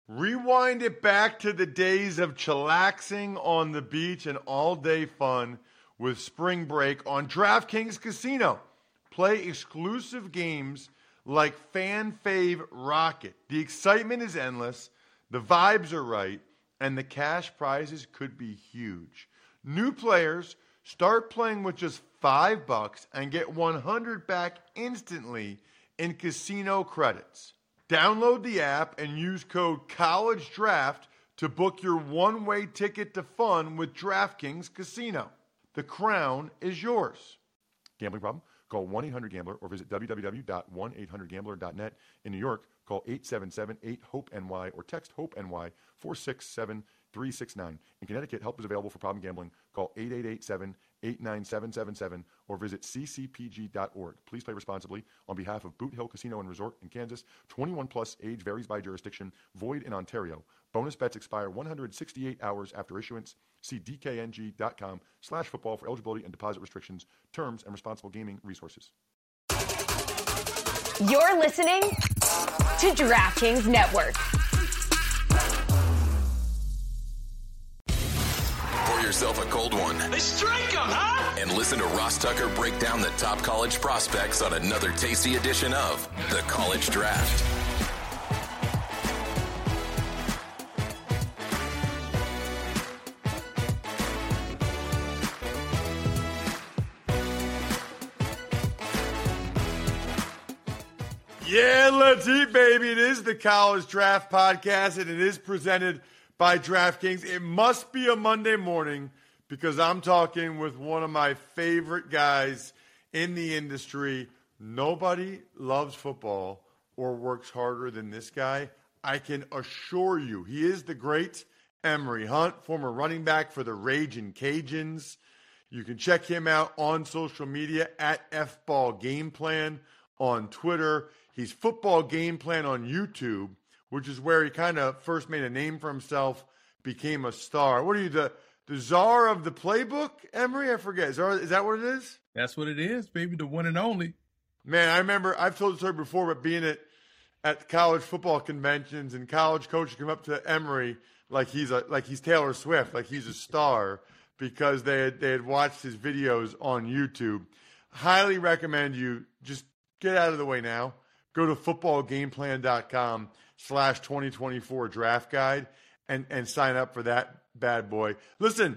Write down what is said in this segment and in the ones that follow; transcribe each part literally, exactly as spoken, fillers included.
Rewind it back to the days of chillaxing on the beach and all-day fun with Spring Break on DraftKings Casino. Play exclusive games like Fan Fave Rocket. The excitement is endless, the vibes are right, and the cash prizes could be huge. New players start playing with just five bucks and get one hundred back instantly in casino credits. Download the app and use code COLLEGEDRAFT to book your one-way ticket to fun with DraftKings Casino. The crown is yours. Gambling problem? Call one eight hundred gambler or visit w w w dot one eight hundred gambler dot net. In New York, call eight seven seven eight hope N Y or text HOPE-NY four six seven three six nine. In Connecticut, help is available for problem gambling. Call eight eight eight seven eight nine seven seven seven or visit c c p g dot org. Please play responsibly. On behalf of Boot Hill Casino and Resort in Kansas, twenty-one plus, age varies by jurisdiction, void in Ontario. Bonus bets expire one hundred sixty-eight hours after issuance. See d k n g dot com slash football for eligibility and deposit restrictions, terms, and responsible gaming resources. You're listening to DraftKings Network. Pour yourself a cold one. Let's drink 'em, huh? And listen to Ross Tucker break down the top college prospects on another tasty edition of The College Draft. Yeah, let's eat, baby. It is the College Draft Podcast, and it is presented by DraftKings. It must be a Monday morning because I'm talking with one of my favorite guys in the industry. Nobody loves football or works harder than this guy. I can assure you, he is the great Emory Hunt, former running back for the Ragin' Cajuns. You can check him out on social media at F Ball Game Plan on Twitter. He's Football Game Plan on YouTube, which is where he kind of first made a name for himself, became a star. What are you, the, the czar of the playbook, Emory? I forget. Is that, is that what it is? That's what it is, baby, the one and only. Man, I remember, I've told the story before, but being at, at college football conventions and college coaches come up to Emory like he's a like he's Taylor Swift, like he's a star, because they had, they had watched his videos on YouTube. Highly recommend you just get out of the way now. Go to footballgameplan.com slash 2024 draft guide and, and sign up for that bad boy. Listen,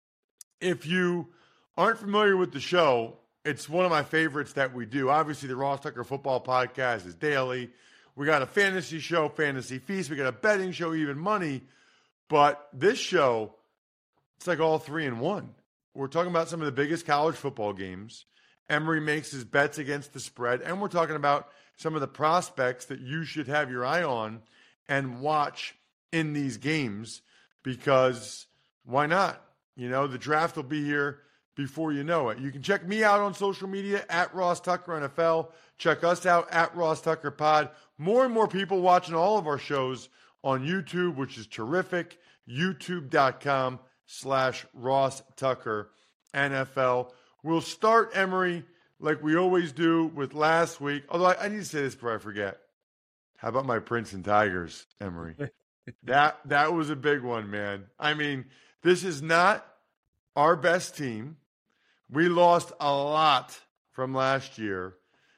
if you aren't familiar with the show, it's one of my favorites that we do. Obviously, the Ross Tucker Football Podcast is daily. We got a fantasy show, Fantasy Feast. We got a betting show, Even Money. But this show, it's like all three in one. We're talking about some of the biggest college football games. Emory makes his bets against the spread. And we're talking about some of the prospects that you should have your eye on and watch in these games, because why not? You know, the draft will be here before you know it. You can check me out on social media at Ross Tucker N F L. Check us out at Ross Tucker Pod. More and more people watching all of our shows on YouTube, which is terrific. YouTube.com slash Ross Tucker N F L. We'll start, Emory, like we always do with last week. Although I, I need to say this before I forget. How about my Princeton Tigers, Emory? that that was a big one, man. I mean, this is not our best team. We lost a lot from last year.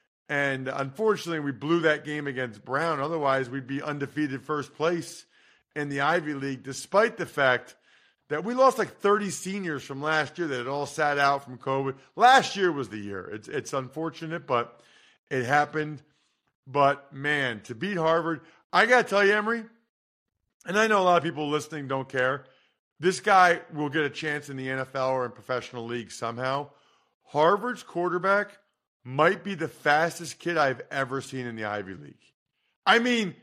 And unfortunately, we blew that game against Brown. Otherwise, we'd be undefeated first place in the Ivy League, despite the fact that we lost like thirty seniors from last year that had all sat out from COVID. Last year was the year. It's it's unfortunate, but it happened. But, man, to beat Harvard, I got to tell you, Emory, and I know a lot of people listening don't care, this guy will get a chance in the N F L or in professional leagues somehow. Harvard's quarterback might be the fastest kid I've ever seen in the Ivy League. I mean,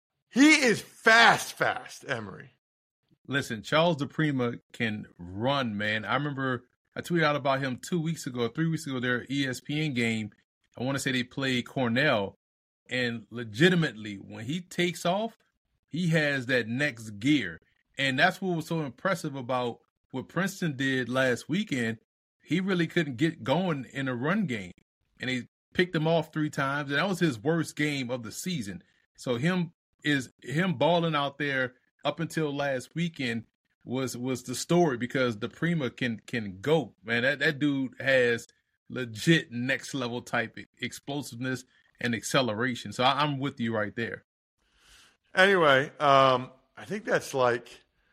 he is fast, fast, Emory. Listen, Charles DePrima can run, man. I remember I tweeted out about him two weeks ago, three weeks ago, their E S P N game. I want to say they played Cornell. And legitimately, when he takes off, he has that next gear. And that's what was so impressive about what Princeton did last weekend. He really couldn't get going in a run game. And they picked him off three times. And that was his worst game of the season. So him is him balling out there up until last weekend was was the story because DePrima can can go, man. That that dude has legit next level type explosiveness and acceleration. So I, I'm with you right there. Anyway, um, I think that's like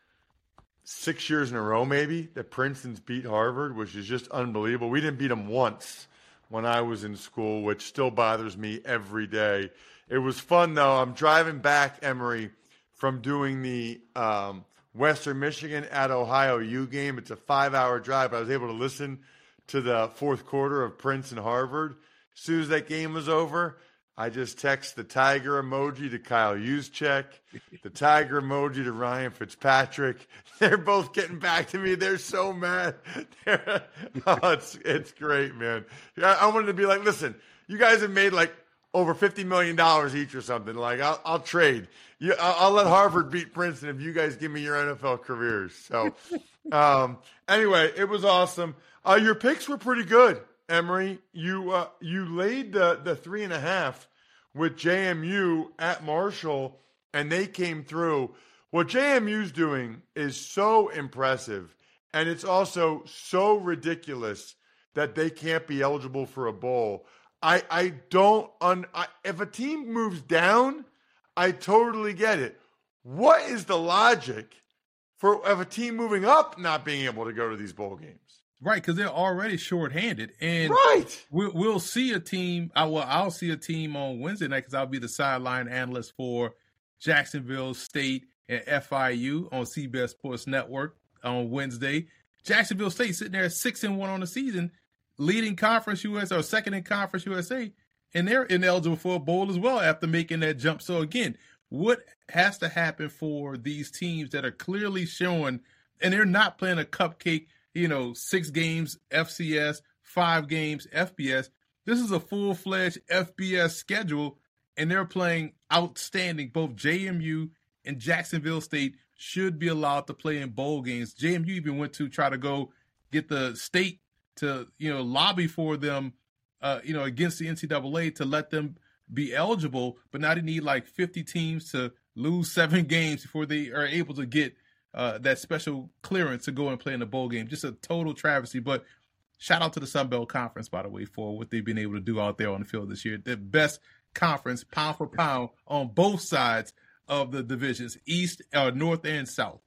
six years in a row maybe that Princeton's beat Harvard, which is just unbelievable. We didn't beat them once when I was in school, which still bothers me every day. It was fun, though. I'm driving back, Emory, from doing the um, Western Michigan at Ohio U game. It's a five-hour drive. I was able to listen to the fourth quarter of Princeton Harvard. As soon as that game was over, I just text the tiger emoji to Kyle Juszczyk, the tiger emoji to Ryan Fitzpatrick. They're both getting back to me. They're so mad. They're, oh, it's it's great, man. I, I wanted to be like, listen, you guys have made like over fifty million dollars each or something. Like, I'll, I'll trade. You, I'll, I'll let Harvard beat Princeton if you guys give me your N F L careers. So, um, anyway, it was awesome. Uh, your picks were pretty good, Emory. You uh, you laid the, the three and a half with J M U at Marshall, and they came through. What J M U's doing is so impressive, and it's also so ridiculous that they can't be eligible for a bowl. I, I don't un, I, if a team moves down, I totally get it. What is the logic for of a team moving up not being able to go to these bowl games? Right, because they're already shorthanded, and right. we'll, we'll see a team. I will. I'll see a team on Wednesday night because I'll be the sideline analyst for Jacksonville State and F I U on C B S Sports Network on Wednesday. Jacksonville State sitting there at six and one on the season, leading Conference U S A or second in Conference U S A, and they're ineligible for a bowl as well after making that jump. So again, what has to happen for these teams that are clearly showing, and they're not playing a cupcake, you know, six games F C S, five games F B S. This is a full-fledged F B S schedule, and they're playing outstanding. Both J M U and Jacksonville State should be allowed to play in bowl games. J M U even went to try to go get the state to, you know, lobby for them, uh, you know, against the N C double A to let them be eligible, but now they need like fifty teams to lose seven games before they are able to get uh, that special clearance to go and play in the bowl game. Just a total travesty, but shout out to the Sun Belt Conference, by the way, for what they've been able to do out there on the field this year. The best conference, pound for pound, on both sides of the divisions, East, uh, North, and South.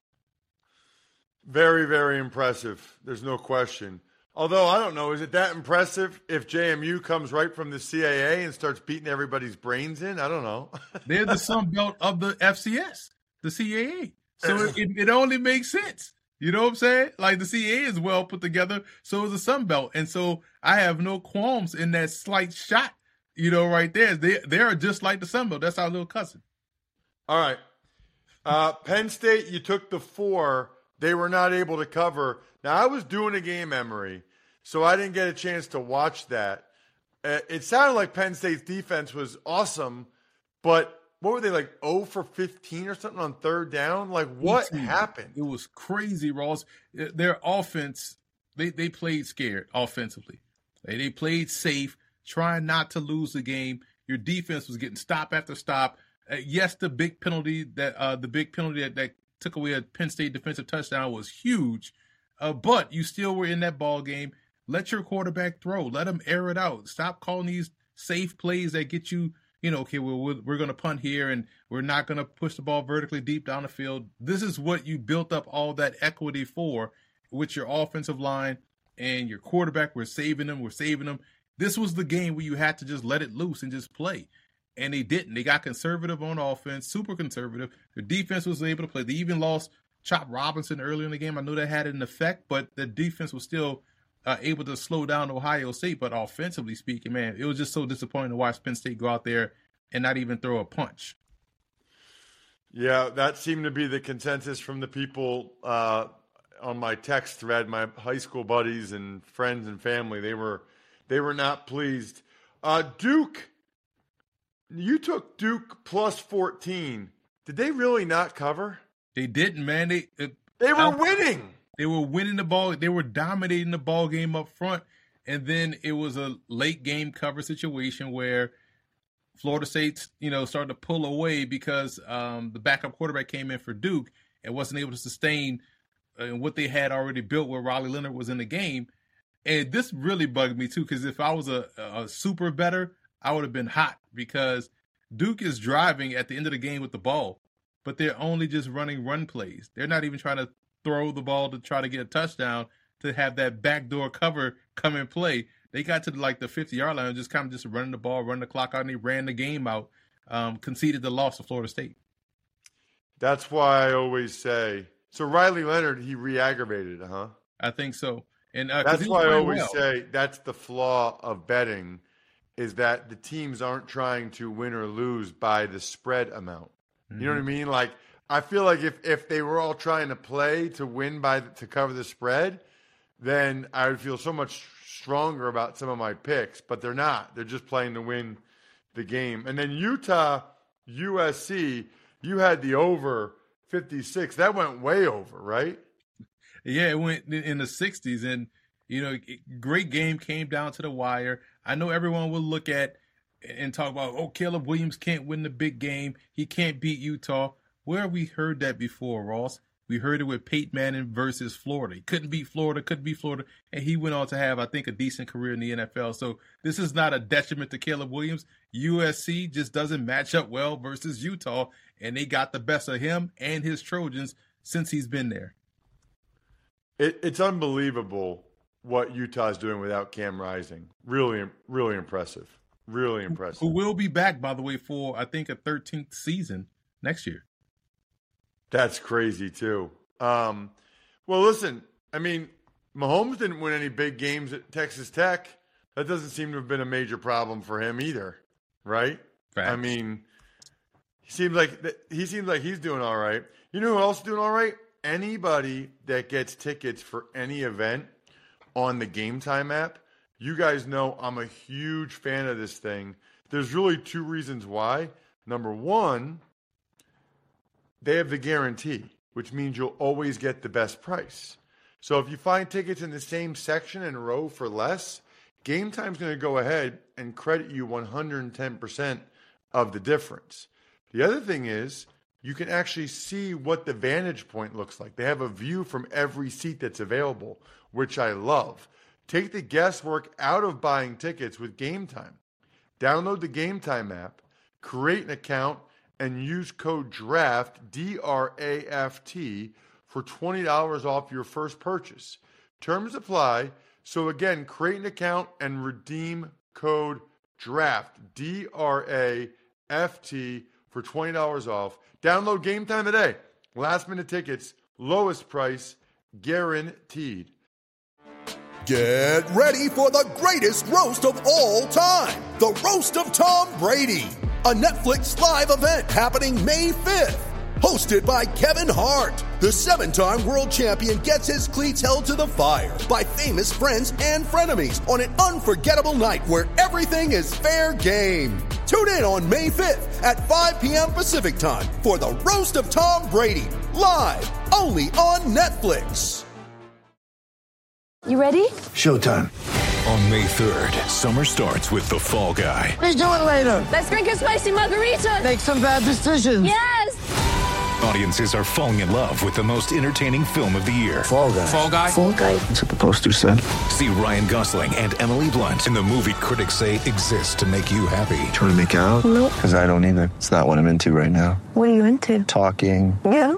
Very, very impressive. There's no question. Although, I don't know, is it that impressive if J M U comes right from the C A A and starts beating everybody's brains in? I don't know. They're the Sun Belt of the F C S, the C A A. So it, it only makes sense. You know what I'm saying? Like, the C A A is well put together, so is the Sun Belt. And so I have no qualms in that slight shot, you know, right there. They, they are just like the Sun Belt. That's our little cousin. All right. Uh, Penn State, you took the four. They were not able to cover. Now, I was doing a game, Emory, so I didn't get a chance to watch that. Uh, it sounded like Penn State's defense was awesome, but what were they, like oh for fifteen or something on third down? Like, what happened? It was crazy, Ross. Their offense, they, they played scared offensively. They, they played safe, trying not to lose the game. Your defense was getting stop after stop. Uh, yes, the big penalty that uh, the big penalty that, that took away a Penn State defensive touchdown was huge, uh, but you still were in that ball game. Let your quarterback throw. Let him air it out. Stop calling these safe plays that get you, you know, okay, well, we're, we're going to punt here and we're not going to push the ball vertically deep down the field. This is what you built up all that equity for with your offensive line and your quarterback. We're saving them. We're saving them. This was the game where you had to just let it loose and just play. And they didn't. They got conservative on offense, super conservative. The defense was able to play. They even lost Chop Robinson early in the game. I know that had an effect, but the defense was still uh, able to slow down Ohio State. But offensively speaking, man, it was just so disappointing to watch Penn State go out there and not even throw a punch. Yeah, that seemed to be the consensus from the people uh, on my text thread, my high school buddies and friends and family. They were, they were not pleased. Uh, Duke. You took Duke plus fourteen. Did they really not cover? They didn't, man. They it, they were out, winning. They were winning the ball. They were dominating the ball game up front, and then it was a late game cover situation where Florida State, you know, started to pull away because um, the backup quarterback came in for Duke and wasn't able to sustain uh, what they had already built where Riley Leonard was in the game. And this really bugged me, too, because if I was a, a super better, I would have been hot because Duke is driving at the end of the game with the ball, but they're only just running run plays. They're not even trying to throw the ball to try to get a touchdown to have that backdoor cover come and play. They got to like the fifty-yard line and just kind of just running the ball, running the clock out, and they ran the game out, um, conceded the loss to Florida State. That's why I always say, so Riley Leonard, he re-aggravated, huh? I think so. And uh, that's why I always well. say that's the flaw of betting is that the teams aren't trying to win or lose by the spread amount. Mm-hmm. You know what I mean? Like, I feel like if, if they were all trying to play to win by the, to cover the spread, then I would feel so much stronger about some of my picks, but they're not. They're just playing to win the game. And then Utah, U S C, you had the over fifty-six. That went way over, right? Yeah, it went in the sixties. And, you know, great game, came down to the wire. I know everyone will look at and talk about, oh, Caleb Williams can't win the big game. He can't beat Utah. Where have we heard that before, Ross? We heard it with Peyton Manning versus Florida. He couldn't beat Florida, couldn't beat Florida, and he went on to have, I think, a decent career in the N F L. So this is not a detriment to Caleb Williams. U S C just doesn't match up well versus Utah, and they got the best of him and his Trojans since he's been there. It, it's unbelievable what Utah's doing without Cam Rising. Really, really impressive. Really impressive. Who will be back, by the way, for, I think, a thirteenth season next year. That's crazy, too. Um, well, listen, I mean, Mahomes didn't win any big games at Texas Tech. That doesn't seem to have been a major problem for him either, right? Facts. I mean, he seems like he seems like he's doing all right. You know who else is doing all right? Anybody that gets tickets for any event on the Game Time app, you guys know I'm a huge fan of this thing. There's really two reasons why. Number one, they have the guarantee, which means you'll always get the best price. So if you find tickets in the same section and row for less, Game Time's going to go ahead and credit you one hundred ten percent of the difference. The other thing is you can actually see what the vantage point looks like. They have a view from every seat that's available, which I love. Take the guesswork out of buying tickets with Game Time. Download the Game Time app, create an account, and use code DRAFT, D R A F T, for twenty dollars off your first purchase. Terms apply. So again, create an account and redeem code DRAFT, D R A F T, for twenty dollars off. Download Game Time today. Last minute tickets, lowest price, guaranteed. Get ready for the greatest roast of all time, the Roast of Tom Brady, a Netflix live event happening May fifth. Hosted by Kevin Hart, the seven-time world champion gets his cleats held to the fire by famous friends and frenemies on an unforgettable night where everything is fair game. Tune in on May fifth at five p.m. Pacific time for the Roast of Tom Brady, live only on Netflix. You ready? Showtime. On May third, summer starts with The Fall Guy. Let's do it later. Let's drink a spicy margarita. Make some bad decisions. Yes! Audiences are falling in love with the most entertaining film of the year. Fall Guy. Fall Guy? Fall guy. That's what the poster said. See Ryan Gosling and Emily Blunt in the movie critics say exists to make you happy. Trying to make it out? Nope. Because I don't either. It's not what I'm into right now. What are you into? Talking. Yeah.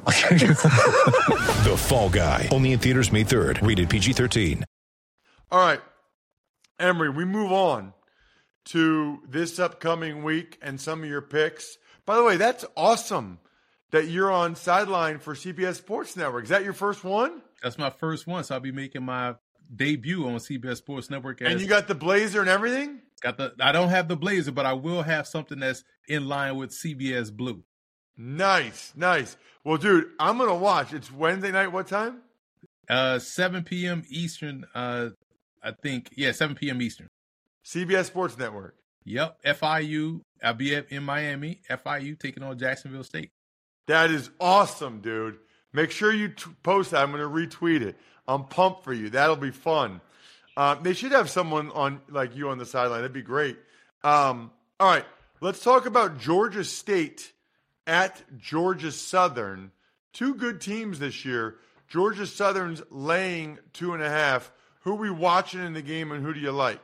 The Fall Guy. Only in theaters May third. Rated P G thirteen. All right, Emery, we move on to this upcoming week and some of your picks. By the way, that's awesome that you're on sideline for C B S Sports Network. Is that your first one? That's my first one, so I'll be making my debut on C B S Sports Network. As, and you got the blazer and everything? Got the. I don't have the blazer, but I will have something that's in line with C B S Blue. Nice, nice. Well, dude, I'm going to watch. It's Wednesday night. What time? Uh, seven p.m. Eastern, uh, I think. Yeah, seven p.m. Eastern. C B S Sports Network. Yep, F I U. I'll be at, in Miami. F I U taking on Jacksonville State. That is awesome, dude. Make sure you t- post that. I'm going to retweet it. I'm pumped for you. That'll be fun. Um, they should have someone on like you on the sideline. That'd be great. Um, all right. Let's talk about Georgia State at Georgia Southern. Two good teams this year. Georgia Southern's laying two and a half. Who are we watching in the game, and who do you like?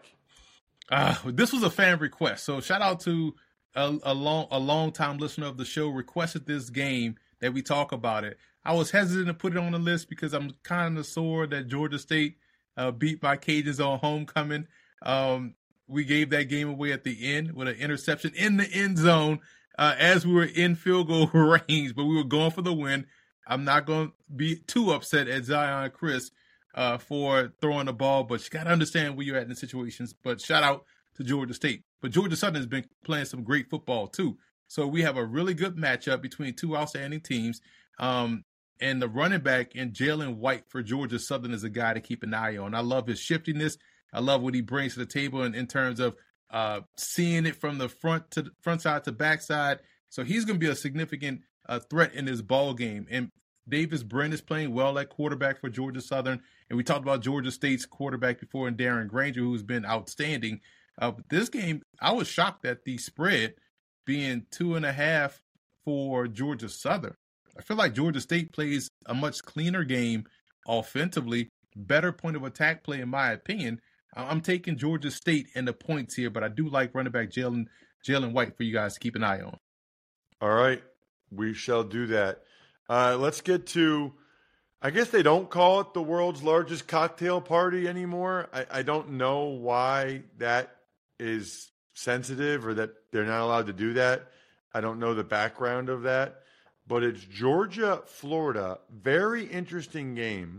Uh, this was a fan request, so shout out to a, a long a long time listener of the show requested this game that we talk about it. I was hesitant to put it on the list because I'm kind of sore that Georgia State uh, beat my Cajuns on homecoming. Um, we gave that game away at the end with an interception in the end zone uh, as we were in field goal range, but we were going for the win. I'm not going to be too upset at Zion Chris uh, for throwing the ball, but you got to understand where you're at in the situations. But shout out to Georgia State. But Georgia Southern has been playing some great football too. So we have a really good matchup between two outstanding teams. Um, and the running back in Jalen White for Georgia Southern is a guy to keep an eye on. I love his shiftiness. I love what he brings to the table in, in terms of uh, seeing it from the front to the front side to back side. So he's going to be a significant uh, threat in this ball game. And Davis Brent is playing well at quarterback for Georgia Southern. And we talked about Georgia State's quarterback before in Darren Granger, who's been outstanding. Uh, but this game, I was shocked at the spread being two and a half for Georgia Southern. I feel like Georgia State plays a much cleaner game offensively, better point of attack play, in my opinion. I'm taking Georgia State and the points here, but I do like running back Jalen Jalen White for you guys to keep an eye on. All right, we shall do that. Uh, let's get to, I guess they don't call it the world's largest cocktail party anymore. I, I don't know why that is sensitive or that they're not allowed to do that. I don't know the background of that. But it's Georgia, Florida. Very interesting game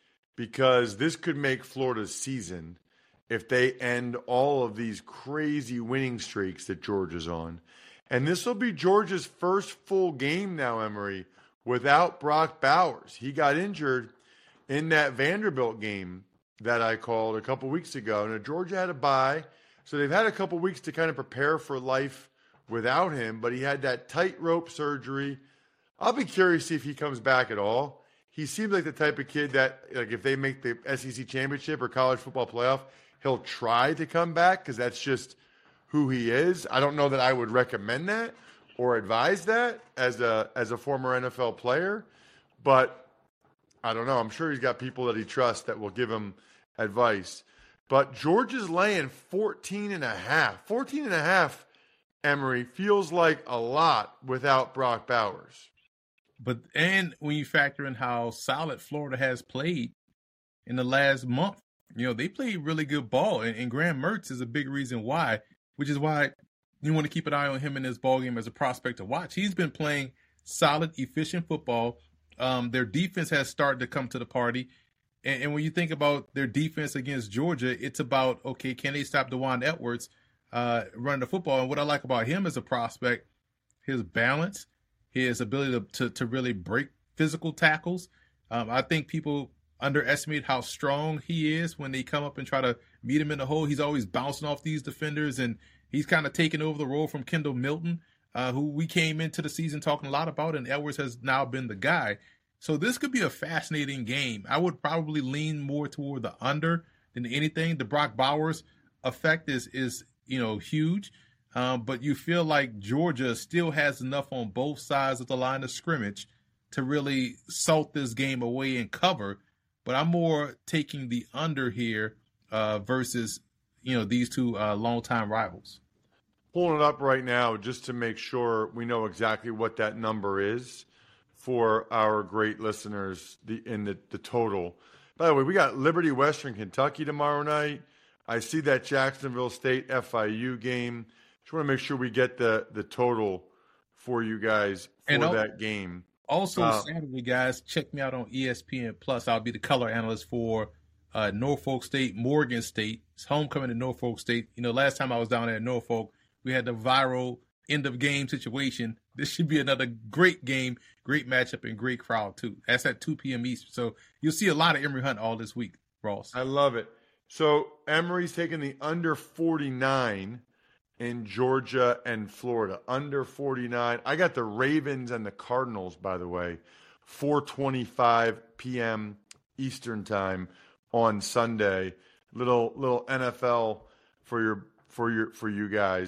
because this could make Florida's season if they end all of these crazy winning streaks that Georgia's on. And this will be Georgia's first full game now, Emory, without Brock Bowers. He got injured in that Vanderbilt game that I called a couple weeks ago. Now, Georgia had a bye, so they've had a couple weeks to kind of prepare for life without him, but he had that tightrope surgery. I'll be curious to see if he comes back at all. He seems like the type of kid that, like, if they make the S E C championship or college football playoff, he'll try to come back because that's just who he is. I don't know that I would recommend that or advise that as a as a former N F L player, but I don't know. I'm sure he's got people that he trusts that will give him advice. But Georgia's laying fourteen and a half. fourteen and a half, Emory, feels like a lot without Brock Bowers. But and when you factor in how solid Florida has played in the last month, you know, they played really good ball. And, and Graham Mertz is a big reason why, which is why you want to keep an eye on him in this ball game as a prospect to watch. He's been playing solid, efficient football. Um, their defense has started to come to the party. And, and when you think about their defense against Georgia, it's about, okay, can they stop DeJuan Edwards uh, running the football? And what I like about him as a prospect, his balance, his ability to, to, to really break physical tackles. Um, I think people underestimate how strong he is when they come up and try to meet him in the hole. He's always bouncing off these defenders, and he's kind of taken over the role from Kendall Milton, uh, who we came into the season talking a lot about, and Edwards has now been the guy. So this could be a fascinating game. I would probably lean more toward the under than anything. The Brock Bowers effect is, is you know, huge. Um, but you feel like Georgia still has enough on both sides of the line of scrimmage to really salt this game away and cover. But I'm more taking the under here uh, versus, you know, these two uh, longtime rivals. Pulling it up right now just to make sure we know exactly what that number is for our great listeners the, in the, the total. By the way, we got Liberty Western Kentucky tomorrow night. I see that Jacksonville State F I U game. Just want to make sure we get the, the total for you guys for and that game. Also, uh, Saturday, guys, check me out on E S P N Plus. I'll be the color analyst for uh, Norfolk State, Morgan State. It's homecoming to Norfolk State. You know, last time I was down there at Norfolk, we had the viral end-of-game situation. This should be another great game, great matchup, and great crowd, too. That's at two p.m. Eastern. So you'll see a lot of Emory Hunt all this week, Ross. I love it. So Emory's taking the under forty-nine in Georgia and Florida. Under forty-nine. I got the Ravens and the Cardinals, by the way, four twenty-five p.m. Eastern time on Sunday. Little little N F L for your for your for you guys.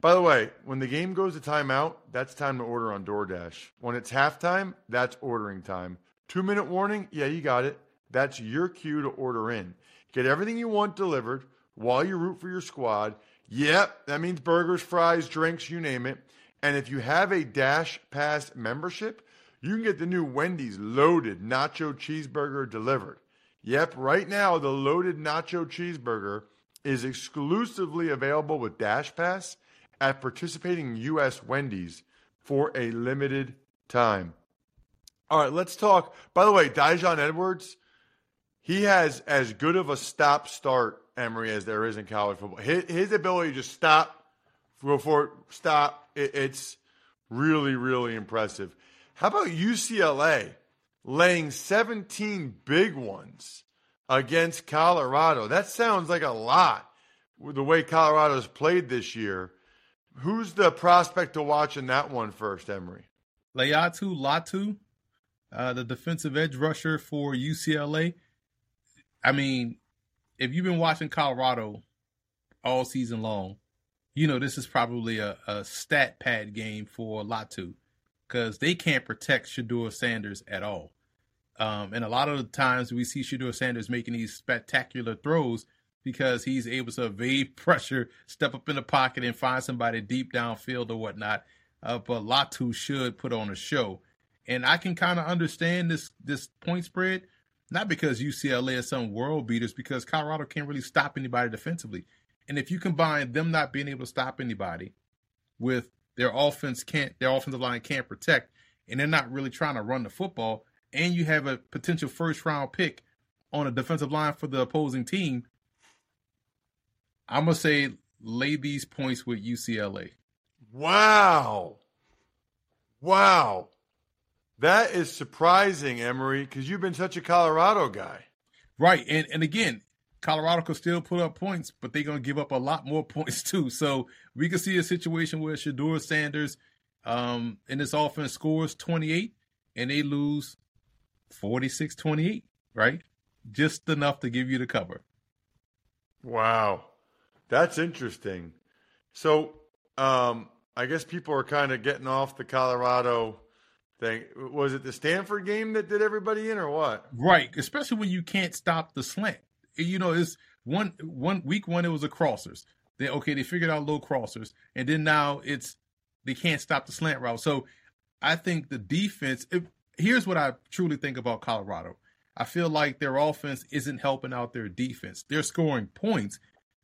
By the way, when the game goes to timeout, that's time to order on DoorDash. When it's halftime, that's ordering time. Two-minute warning, yeah, you got it. That's your cue to order in. Get everything you want delivered while you root for your squad. Yep, that means burgers, fries, drinks, you name it. And if you have a Dash Pass membership, you can get the new Wendy's Loaded Nacho Cheeseburger delivered. Yep, right now the Loaded Nacho Cheeseburger is exclusively available with Dash Pass at participating U S Wendy's for a limited time. All right, let's talk. By the way, Daijun Edwards, he has as good of a stop-start, Emory, as there is in college football. His, his ability to just stop, go for it, stop, it, it's really, really impressive. How about U C L A laying seventeen big ones against Colorado? That sounds like a lot with the way Colorado's played this year. Who's the prospect to watch in that one first, Emory? Laiatu Latu, uh, the defensive edge rusher for U C L A. I mean, if you've been watching Colorado all season long, you know this is probably a, a stat pad game for Latu because they can't protect Shedeur Sanders at all. Um, and a lot of the times we see Shedeur Sanders making these spectacular throws because he's able to evade pressure, step up in the pocket, and find somebody deep downfield or whatnot. Uh, but Latu should put on a show. And I can kind of understand this this point spread, not because U C L A is some world beaters, because Colorado can't really stop anybody defensively. And if you combine them not being able to stop anybody with their offense can't, their offensive line can't protect, and they're not really trying to run the football, and you have a potential first round pick on a defensive line for the opposing team, I'm going to say lay these points with U C L A. Wow. Wow. That is surprising, Emory, because you've been such a Colorado guy. Right. And and again, Colorado could still put up points, but they're going to give up a lot more points too. So we could see a situation where Shedeur Sanders um, in this offense scores twenty-eight and they lose forty-six twenty-eight, right? Just enough to give you the cover. Wow. That's interesting. So um, I guess people are kind of getting off the Colorado thing. Was it the Stanford game that did everybody in or what? Right, especially when you can't stop the slant. You know, it's one one week one it was the crossers. They okay, they figured out low crossers, and then now it's they can't stop the slant route. So I think the defense. If, here's what I truly think about Colorado. I feel like their offense isn't helping out their defense. They're scoring points,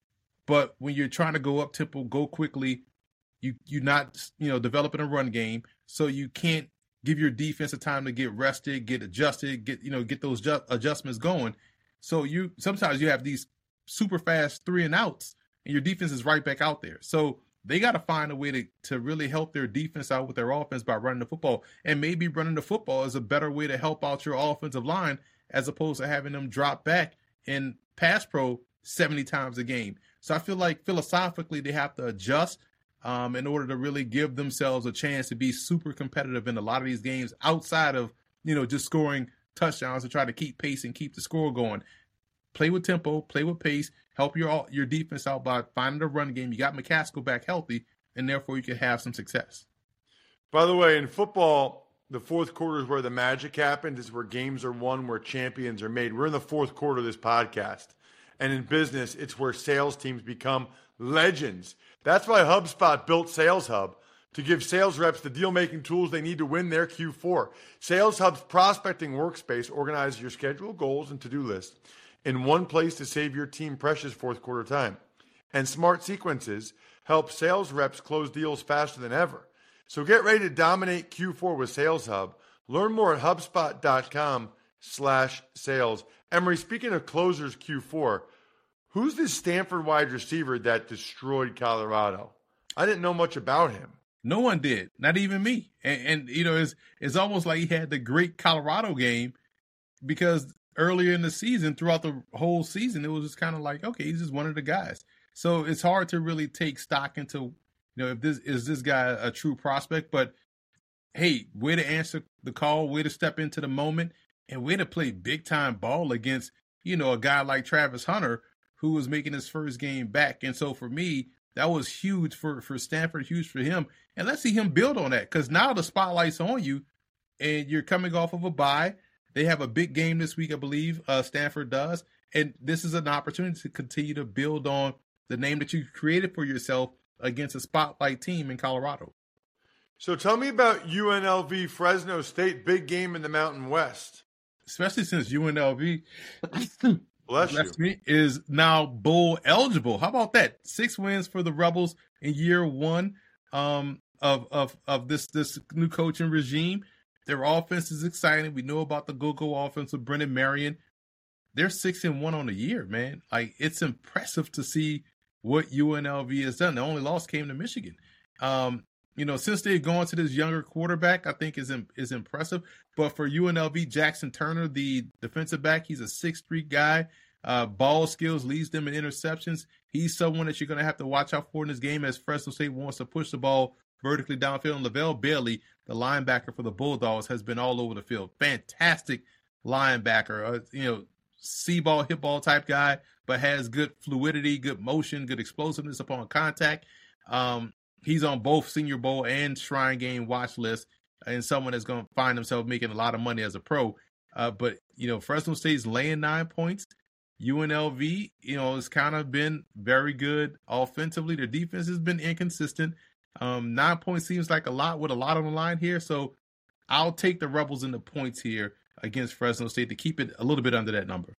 but when you're trying to go up tempo, go quickly, you you're not you know developing a run game, so you can't give your defense a time to get rested, get adjusted, get you know get those ju- adjustments going. So you sometimes you have these super fast three and outs, and your defense is right back out there. So they got to find a way to, to really help their defense out with their offense by running the football. And maybe running the football is a better way to help out your offensive line as opposed to having them drop back in pass pro seventy times a game. So I feel like philosophically they have to adjust um, in order to really give themselves a chance to be super competitive in a lot of these games outside of, you know, just scoring touchdowns to try to keep pace and keep the score going. Play with tempo, play with pace, help your your defense out by finding the run game. You got McCaskill back healthy, and therefore you can have some success. By the way, in football, the fourth quarter is where the magic happens. It's where games are won, where champions are made. We're in the fourth quarter of this podcast. And in business, it's where sales teams become legends. That's why HubSpot built Sales Hub, to give sales reps the deal-making tools they need to win their Q four. Sales Hub's prospecting workspace organizes your schedule, goals, and to-do list in one place to save your team precious fourth quarter time. And Smart Sequences help sales reps close deals faster than ever. So get ready to dominate Q four with Sales Hub. Learn more at HubSpot.com slash sales. Emory, speaking of closers Q four, who's this Stanford wide receiver that destroyed Colorado? I didn't know much about him. No one did, not even me. And, and you know, it's it's almost like he had the great Colorado game because earlier in the season, throughout the whole season, it was just kind of like, okay, he's just one of the guys. So it's hard to really take stock into, you know, if this is this guy a true prospect. But hey, way to answer the call, way to step into the moment, and way to play big time ball against, you know, a guy like Travis Hunter who was making his first game back. And so for me, That was huge for, for Stanford, huge for him. And let's see him build on that, because now the spotlight's on you, and you're coming off of a bye. They have a big game this week, I believe, uh, Stanford does. And this is an opportunity to continue to build on the name that you created for yourself against a spotlight team in Colorado. So tell me about U N L V Fresno State, big game in the Mountain West. Especially since U N L V Bless you. Me, is now bowl eligible. How about that? Six wins for the Rebels in year one um, of of of this this new coaching regime. Their offense is exciting. We know about the go-go offense with Brendan Marion. They're six and one on the year, man. Like, it's impressive to see what U N L V has done. The only loss came to Michigan. Um, you know, since they've gone to this younger quarterback, I think is is impressive. But for U N L V, Jackson Turner, the defensive back, he's a six three guy. Uh, ball skills, leads them in interceptions. He's someone that you're going to have to watch out for in this game, as Fresno State wants to push the ball vertically downfield. And Lavelle Bailey, the linebacker for the Bulldogs, has been all over the field. Fantastic linebacker. Uh, you know, see ball, hit ball type guy, but has good fluidity, good motion, good explosiveness upon contact. Um, he's on both Senior Bowl and Shrine Game watch lists, and someone that's going to find himself making a lot of money as a pro. Uh, but, you know, Fresno State's laying nine points. U N L V, you know, has kind of been very good offensively. Their defense has been inconsistent. Um, nine points seems like a lot with a lot on the line here. So I'll take the Rebels in the points here against Fresno State to keep it a little bit under that number.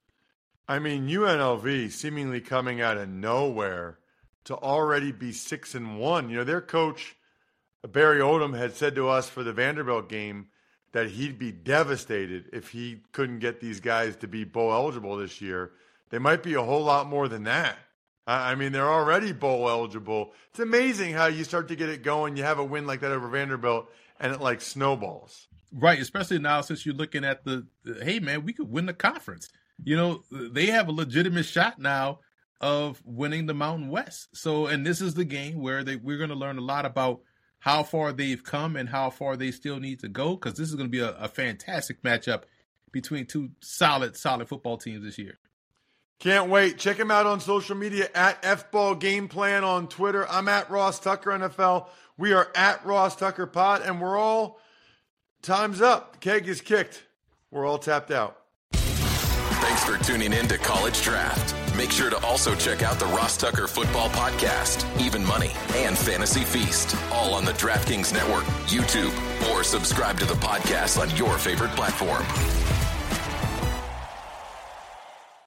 I mean, U N L V seemingly coming out of nowhere to already be six and one. You know, their coach, Barry Odom, had said to us for the Vanderbilt game that he'd be devastated if he couldn't get these guys to be bowl eligible this year. They might be a whole lot more than that. I mean, they're already bowl eligible. It's amazing how you start to get it going. You have a win like that over Vanderbilt, and it like snowballs. Right, especially now since you're looking at the, the hey, man, we could win the conference. You know, they have a legitimate shot now of winning the Mountain West. So, and this is the game where they we're going to learn a lot about how far they've come and how far they still need to go, because this is going to be a, a fantastic matchup between two solid, solid football teams this year. Can't wait. Check him out on social media at F Ball Game Plan on Twitter. I'm at Ross Tucker N F L. We are at Ross Tucker Pod, and we're all time's up. The keg is kicked. We're all tapped out. Thanks for tuning in to College Draft. Make sure to also check out the Ross Tucker Football Podcast, Even Money, and Fantasy Feast, all on the DraftKings Network, YouTube, or subscribe to the podcast on your favorite platform.